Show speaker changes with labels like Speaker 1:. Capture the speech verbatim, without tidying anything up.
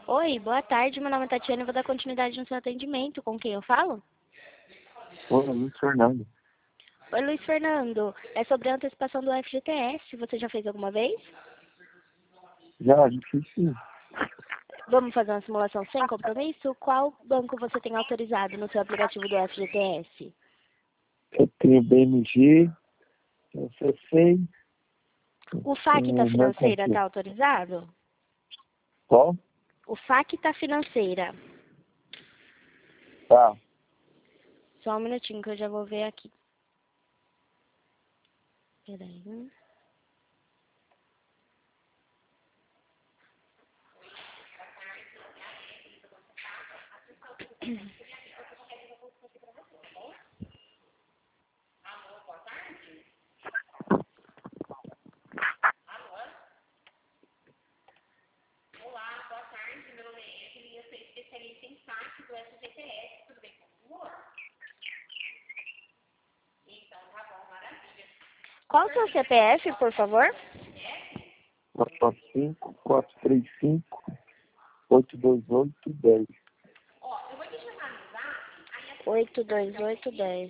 Speaker 1: Oi, boa tarde. Meu nome é Tatiana e vou dar continuidade no seu atendimento. Com quem eu falo?
Speaker 2: Oi, Luiz Fernando.
Speaker 1: Oi, Luiz Fernando. É sobre a antecipação do F G T S. Você já fez alguma vez?
Speaker 2: Já, já fiz sim.
Speaker 1: Vamos fazer uma simulação sem compromisso? Qual banco você tem autorizado no seu aplicativo do F G T S?
Speaker 2: Eu tenho B M G, tenho C C,
Speaker 1: O F A Q da
Speaker 2: tenho
Speaker 1: financeira está
Speaker 2: Mercantil.
Speaker 1: autorizado?
Speaker 2: Qual?
Speaker 1: O F A Q da financeira.
Speaker 2: Tá.
Speaker 1: Só um minutinho que eu já vou ver aqui. Peraí. Qual o seu C P F, por favor?
Speaker 2: quatro cinco, quatro três cinco, oito dois oito, dez.
Speaker 1: oito dois oito dez.